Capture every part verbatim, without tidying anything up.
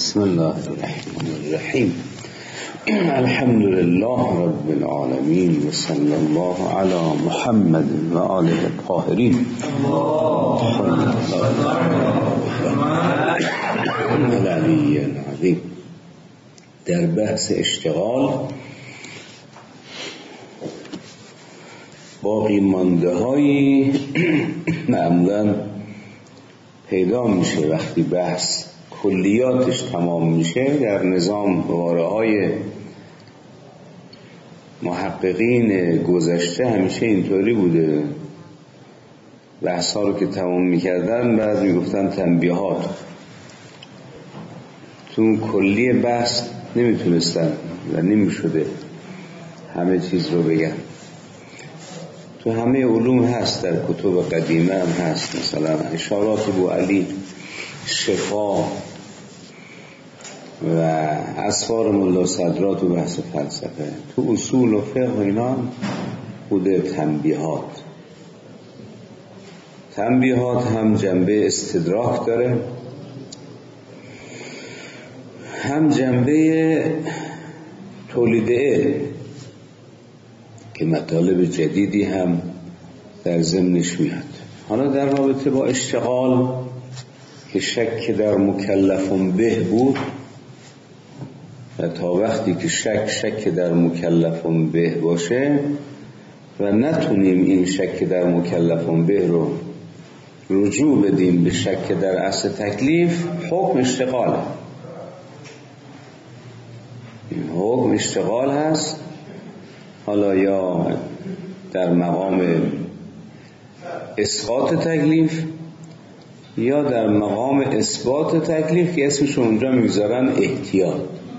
بسم الله الرحمن الرحیم. الحمد لله رب العالمین و صلی الله علی محمد و آله الطاهرین العلی العظیم. در بحث اشتغال باقی مانده هایی معمولا پیدا میشه وقتی بحث کلیاتش تمام میشه. در نظام باره های محققین گذشته همیشه اینطوری بوده، بحث ها رو که تمام میکردن بعد میگفتن تنبیهات. تو اون کلی بحث نمیتونستن و نمیشده همه چیز رو بگن. تو همه علوم هست، در کتب قدیمه هم هست، مثلا اشارات ابو علی شفا و اسفار ملا صدرات و بحث فلسفه. تو اصول و فقه اینا بوده تنبیهات. تنبیهات هم جنبه استدراک داره، هم جنبه تولید علم که مطالب جدیدی هم در ضمنش میاد. حالا در رابطه با اشتغال که شک در مکلفون به بود و تا وقتی که شک شک در مکلفون به باشه و نتونیم این شک در مکلفون به رو رجوع بدیم به شک در اصل تکلیف، حکم اشتغاله. این حکم اشتغال هست، حالا یا در مقام اسقاط تکلیف یا در مقام اثبات تکلیف که اسمش اونجا میگذارن احتیاط.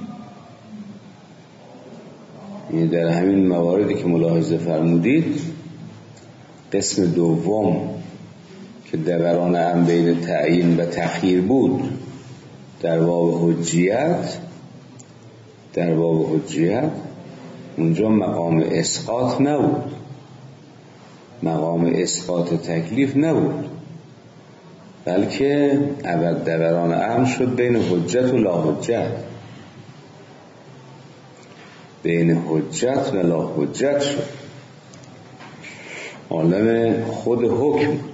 یعنی در همین مواردی که ملاحظه فرمودید، قسم دوم که دوران هم بین تعیین و تخییر بود در باب حجیت، در باب حجیت اونجا مقام اسقاط نبود، مقام اسقاط تکلیف نبود، بلکه ابد دوران اهم شد بین حجت و لا حجت، بین حجت و لا حجت شد. عالم خود حکم بود،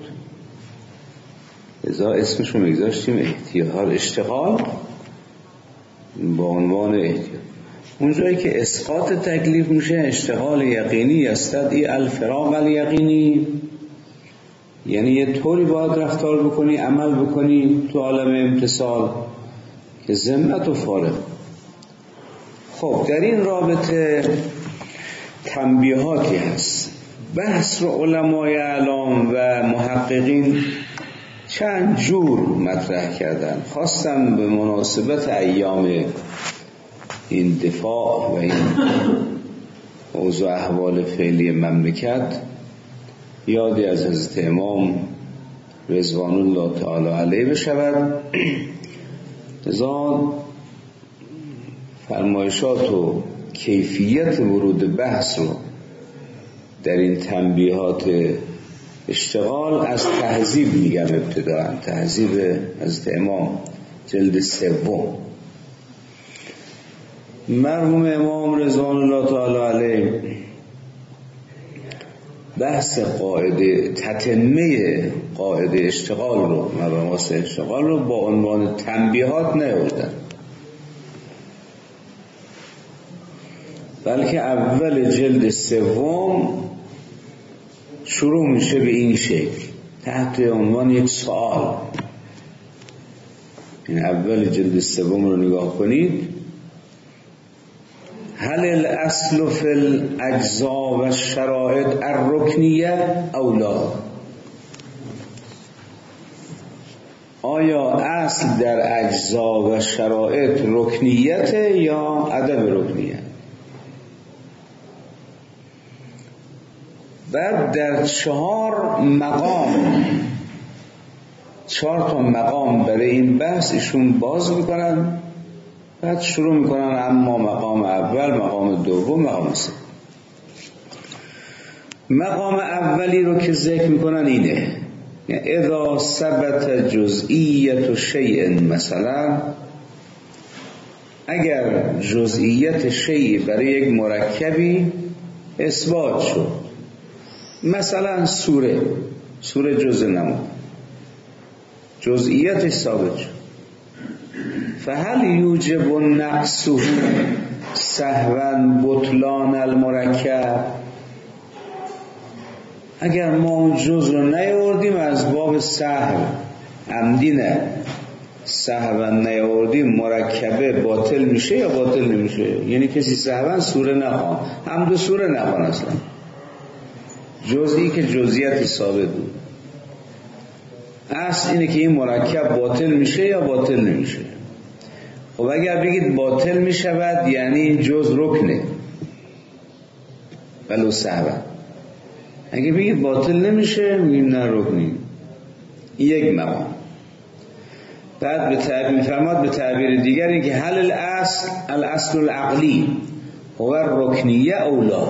لذا اسمش رو میگذاشتیم احتیاط. اشتغال با عنوان احتیاط. اونجایی که اسقاط تکلیف میشه اشتغال یقینی یستدعی الفراغ الیقینی، یعنی یه طوری باید رفتار بکنی، عمل بکنی تو عالم امتثال که ذمت و فارغ. خب در این رابطه تنبیهاتی هست. بحث رو علمای اعلام و محققین چند جور مطرح کردن، خواستن به مناسبت ایام این دفاع و این اوضاع احوال فعلی مملکت یادی از حضرت امام رضوان الله تعالی علیه بشود. لذا فرمایشات و کیفیت ورود بحث رو در این تنبیهات اشتغال از تهذیب میگم. ابتداء تهذیب حضرت امام جلد سوم، مرحوم امام رضوان الله تعالی علیه بحث قاعده تتمه قاعده اشتغال رو، مباحث اشتغال رو با عنوان تنبیهات نیاوردن، بلکه اول جلد سوم شروع میشه به این شکل تحت عنوان یک سوال. این اول جلد سوم رو نگاه کنید. هل الاصل فی الاجزاء و الشرائط الرکنیه او لا؟ آیا اصل در اجزا و شرائط رکنیت یا عدم رکنیت؟ بعد در چهار مقام، چهار تا مقام برای این بحث ایشون باز میکنن، بعد شروع میکنن اما مقام اول، مقام دوم، مقام سوم. مقام اولی رو که ذکر میکنن اینه، یعنی اذا ثبت جزئیت شیء، مثلا اگر جزئیت شیء برای یک مرکبی اثبات شد، مثلا سوره سوره جزء نمود، جزئیتش ثابت شد، فهل یوجب النقص سهوا بطلان المرکب؟ اگر ما اون جزء رو نیاوردیم از باب سهو، عمدی نه، سهوا نیاوردیم، مرکبه باطل میشه یا باطل نمیشه؟ یعنی کسی سهوا سوره نخوان، هم دو سوره نخوان، اصلا جزئی که جزئیتی ثابت بود. اصل اینه که این مرکب باطل میشه یا باطل نمیشه. خب اگر بگید باطل میشود یعنی این جز رکنه ولو سهوا. اگه بگید باطل نمیشه میگیم نه رکنی. یک مقام. بعد به تعبیر فرماد به تعبیر دیگری که هل الاصل الاصل العقلی هو الرکنیه اولا،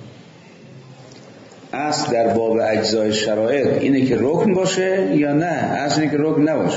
اصل در باب اجزای شرایط اینه که رکن باشه یا نه اصل اینه که رکن نباشه.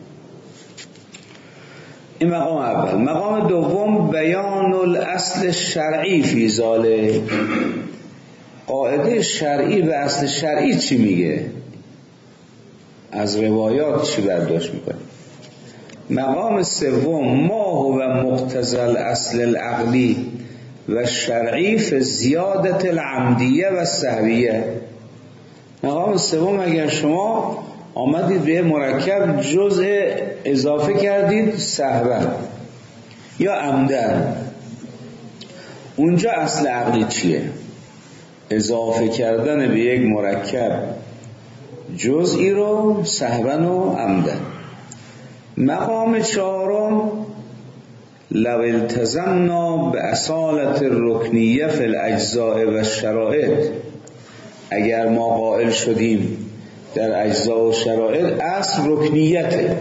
این مقام اول. مقام دوم بیان الاصل شرعی فی ذالک، قاعده شرعی و اصل شرعی چی میگه، از روایات چی برداشت میکنه. مقام سوم ما هو مقتضی الاصل العقلی و شرعی فی زیادت العمدیه و سهویه. مقام سوم اگر شما آمدید به مرکب جزء اضافه کردید سهوا یا عمدن، اونجا اصل عقلی چیه؟ اضافه کردن به یک مرکب جزئی رو سهوا و عمدن. مقام چهارم لو التزمنا باصالت الرکنیه فی الاجزاء و الشرائط، اگر ما قائل شدیم در اجزا و شرائط اصل رکنیته،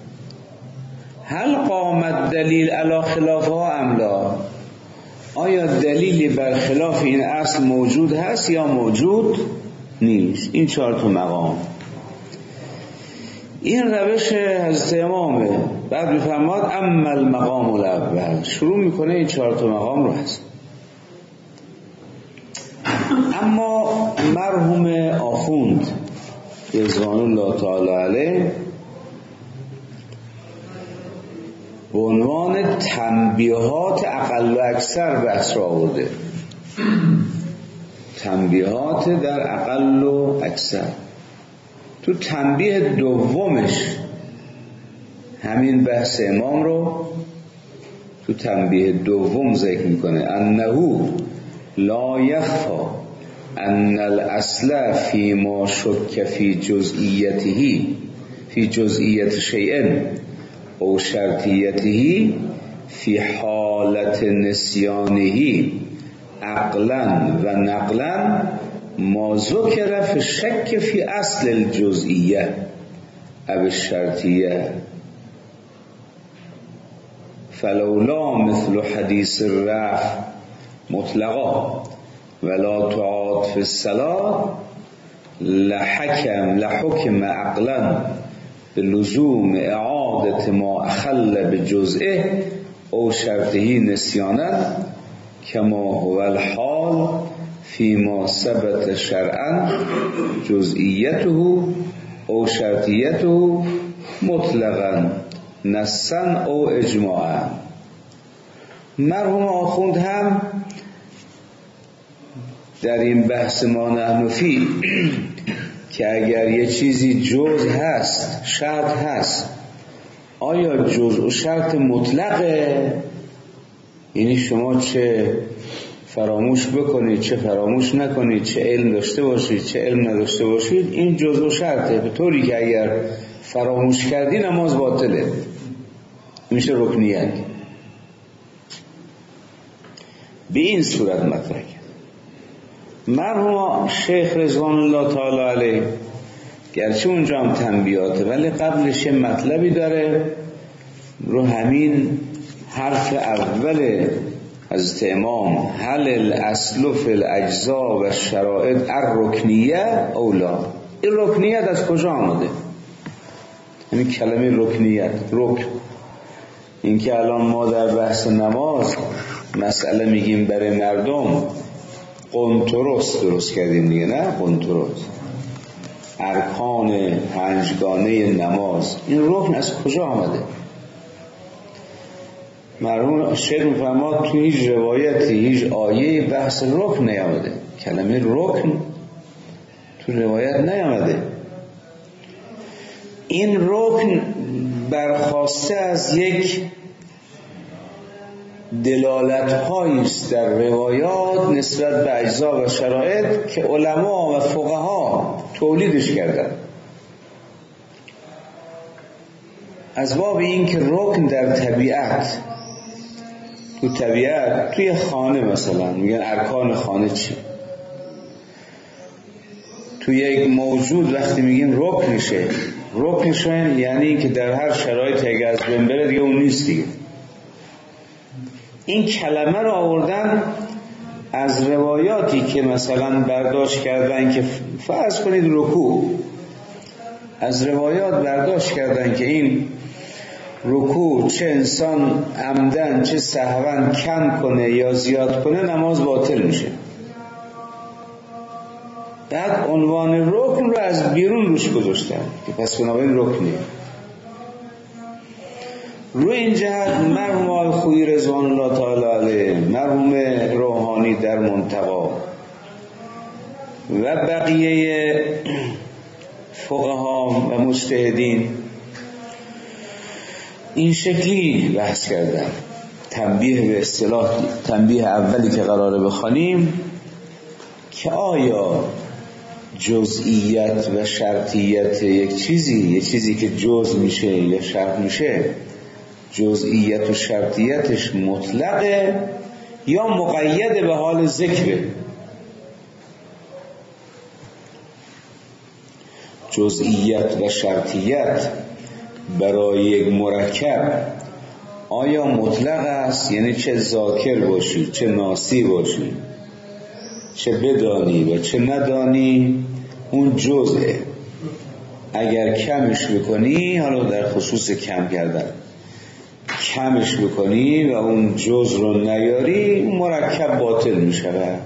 هل قامت دلیل علی خلافها ام لا، آیا دلیلی بر خلاف این اصل موجود هست یا موجود نیست؟ این چهار تا مقام. این روش حضرت امامه. بعد میفرماد اما المقام الاول، شروع میکنه این چهار تا مقام رو هست. اما مرحوم آخوند رضوان الله تعالی علیه به عنوان تنبیهات اقل و اکثر بحث را آورده، تنبیهات در اقل و اکثر. تو تنبیه دومش همین بحث امام رو تو تنبیه دوم ذکر میکنه، انه لا یخفا ان الاصل فی ما شک فی جزئیته فی جزئیت شیء او شرطیته فی حالت نسیانه عقلا و نقلا ما ذکر فی شک فی اصل الجزئیه او الشرطیه فلولا مثل حدیث الرفع مطلقا ولا تعاد فی الصلاة لحکم لحکم عقلا بلزوم اعادت ما اخل بجزئه او شرطه نسیانا کما هو الحال فيما ثبت شرعا جزئیته او شرطیته مطلقا نصا او اجماعا. مرحوم آخوند هم در این بحث ما نحن فی که اگر یه چیزی جز هست شرط هست، آیا جز و شرط مطلقه؟ یعنی شما چه فراموش بکنید چه فراموش نکنید، چه علم داشته باشید چه علم نداشته باشید، این جز و شرطه، به طوری که اگر فراموش کردی نماز باطله، میشه رکنیت. به این صورت مطرح کرد. مرحوم شیخ رضوان الله تعالی علیه گرچه اونجا هم تنبیهاته ولی قبلش مطلبی داره، رو همین حرف اول حضرت امام هل الاصل فی الاجزا و شرائط الرکنیه اولا. این رکنیت از کجا آمده؟ همین کلمه رکنیت، رکن اینکه الان ما در بحث نماز مسئله میگیم برای مردم قنطرس درست کردیم دیگه، نه قنطرس، ارکان پنجگانه نماز. این رکن از کجا آمده؟ مرحوم شیخ میفرماد تو هیچ روایتی هیچ آیه بحث رکن نیامده، کلمه رکن تو روایت نیامده. این رکن برخواسته از یک دلالت هایی است در روایات نسبت به اجزا و شرایط که علما و فقها تولیدش کردن، از باب این که رکن در طبیعت، تو طبیعت توی خانه مثلا میگن ارکان خانه چی، توی یک موجود وقتی میگیم رکنشه، رکنشه یعنی که در هر شرایط اگه از بین بره دیگه اون نیست دیگه. این کلمه رو آوردن از روایاتی که مثلا برداشت کردن که فرض کنید رکوع، از روایات برداشت کردن که این رکوع چه انسان عمدن چه سهوا کم کنه یا زیاد کنه نماز باطل میشه. بعد عنوان رکن رو از بیرون روش گذاشتن که پس بنابراین رکنی. روی این جهت مرحوم آقای خویی رضوان الله تعالی علیه، مرحوم روحانی در منتقا و بقیه فقها و مجتهدین این شکلی بحث کردن. تنبیه به اصطلاح تنبیه اولی که قراره بخوانیم که آیا جزئیت و شرطیت یک چیزی، یک چیزی که جزء میشه یا شرط میشه، جزئیت و شرطیتش مطلقه یا مقید به حال ذکره؟ جزئیت و شرطیت برای یک مرکب آیا مطلق است؟ یعنی چه ذاکر باشی چه ناسی باشی، چه بدانی و چه ندانی اون جزئه. اگر کمش بکنی، حالا در خصوص کم کردن کمش بکنی و اون جزء رو نیاری، مرکب باطل می شود.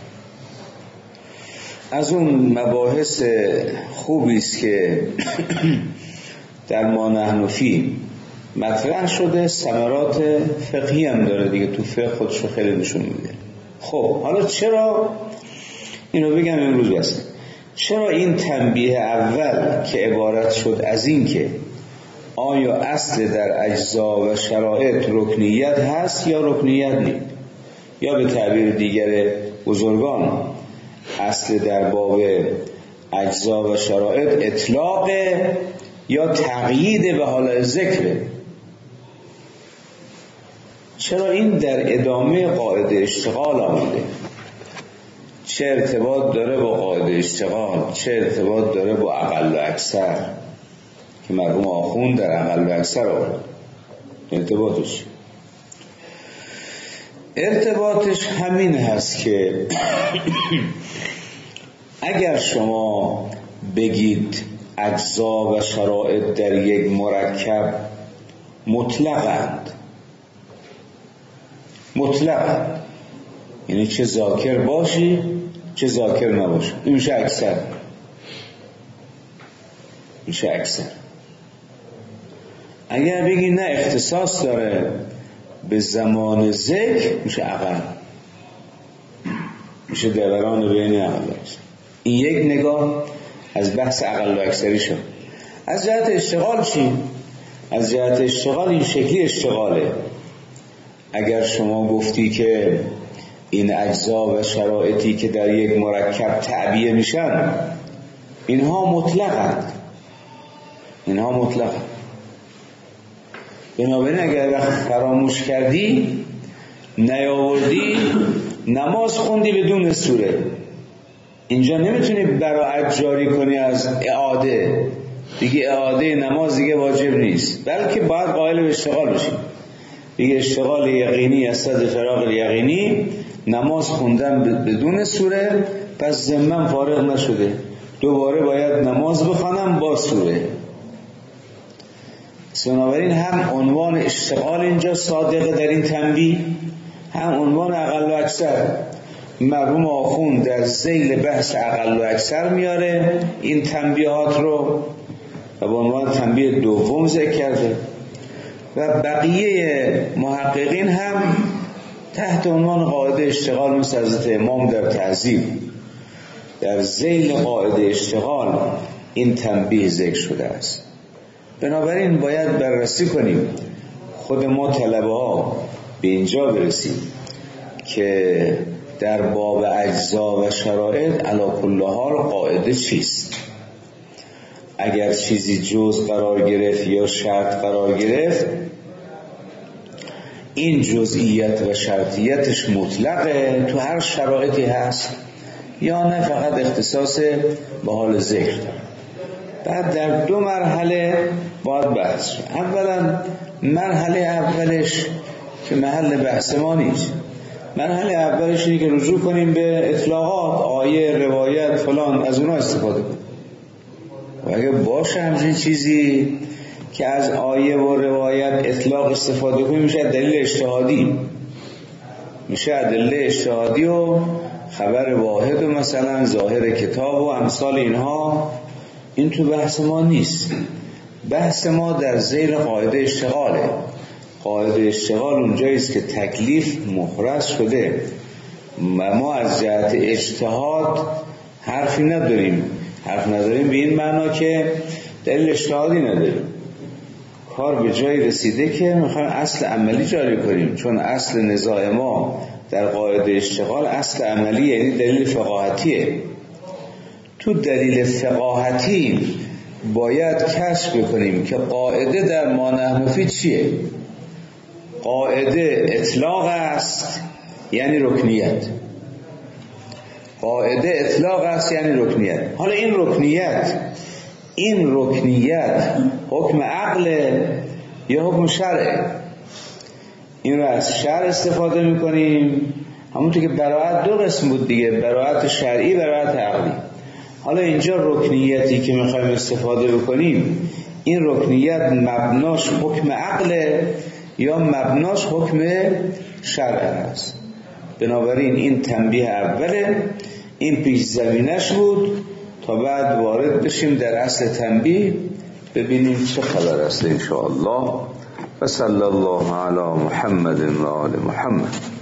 از اون مباحث خوبی است که در ما نحن فی مطرح شده، ثمرات فقهی هم داره دیگه، تو فقه خودشو خیلی نشون میده. خب حالا چرا اینو بگم امروز بس، چرا این تنبیه اول که عبارت شد از این که آیا اصل در اجزا و شرایط رکنیت هست یا رکنیت نیست، یا به تعبیر دیگر بزرگان اصل در باب اجزا و شرایط اطلاق یا تقیید به حال ذکر. چرا این در ادامه قاعده اشتغال آمده؟ چه ارتباط داره با قاعده اشتغال؟ چه ارتباط داره با اقل و اکثر که مرحوم آخوند در اقل و اکثر آورد؟ ارتباطش ارتباطش همین هست که اگر شما بگید اجزا و شرایط در یک مرکب مطلقند، مطلقند یعنی چه ذاکر باشی چه ذاکر نباشی، این میشه اکثر، میشه اکثر. اگر بگی نه اختصاص داره به زمان ذکر، میشه اقل، میشه دوران بین اقل و اکثر. این یک نگاه از بحث اقل و اکثری شد. از جهت اشتغال چی؟ از جهت اشتغال این شکلی اشتغاله. اگر شما گفتی که این اجزا و شرایطی که در یک مرکب تعبیه میشن اینها مطلقند، اینها مطلقند، بنابراین اگر وقت فراموش کردی نیاوردی نماز خوندی بدون سوره، اینجا نمیتونی براعت جاری کنی از اعاده، دیگه اعاده نماز دیگه واجب نیست، بلکه باید قائل به اشتغال بشی. دیگه اشتغال یقینی از صد فراغ یقینی، نماز خوندن بدون سوره، پس ذمم فارغ نشده، دوباره باید نماز بخوانم با سوره. بنابراین هم عنوان اشتغال اینجا صادقه در این تنبیه، هم عنوان اقل و اکثر. مرحوم آخوند در ذیل بحث اقل و اکثر میاره این تنبیهات رو و به عنوان تنبیه دوم ذکر کرده و بقیه محققین هم تحت عنوان قاعده اشتغال مثل حضرت امام در تهذیب در ذیل قاعده اشتغال این تنبیه ذکر شده است. بنابراین باید بررسی کنیم، خود ما طلبه ها به اینجا برسیم که در باب اجزا و شرایط علی کل حال قاعده چیست. اگر چیزی جز قرار گرفت یا شرط قرار گرفت، این جزئیت و شرطیتش مطلقه، تو هر شرایطی هست، یا نه فقط اختصاص به حال ذکر داره. بعد در دو مرحله باید بحث شد. اولا مرحله اولش که محل بحث ما نیست، مرحله اولش اینه که رجوع کنیم به اطلاقات، آیه، روایت، فلان، از اونا استفاده کنیم. و اگه باشه همچین چیزی که از آیه و روایت اطلاق استفاده کنیم، میشه دلیل اجتهادی، میشه ادله اجتهادی و خبر واحد و مثلا ظاهر کتاب و امثال اینها. این تو بحث ما نیست. بحث ما در ذیل قاعده اشتغاله. قاعده اشتغال اونجاییست که تکلیف مخرج شده و ما از جهت اجتهاد حرفی نداریم. حرف نداریم به این معنا که دلیل اجتهادی نداریم، کار به جایی رسیده که میخوایم اصل عملی جاری کنیم، چون اصل نزاع ما در قاعده اشتغال اصل عملی یعنی دلیل فقاهتیه. تو دلیل فقاهتی باید کشف بکنیم که قاعده در ما نحن فی چیه. قاعده اطلاق است یعنی رکنیت، قاعده اطلاق است یعنی رکنیت. حالا این رکنیت این رکنیت حکم عقل یا حکم شرع؟ این رو از شرع استفاده میکنیم، همونطور که براءت دو قسم بود دیگه، براءت شرعی، براءت عقلی. حالا اینجا رکنیتی که میخوایم استفاده بکنیم، این رکنیت مبناش حکم عقل یا مبناش حکم شرع است. بنابراین این تنبیه اوله، این پیش زمینش بود تا بعد وارد بشیم در اصل تنبیه، ببینیم چه خبر است انشاءالله. و صلی الله علی محمد و آل محمد.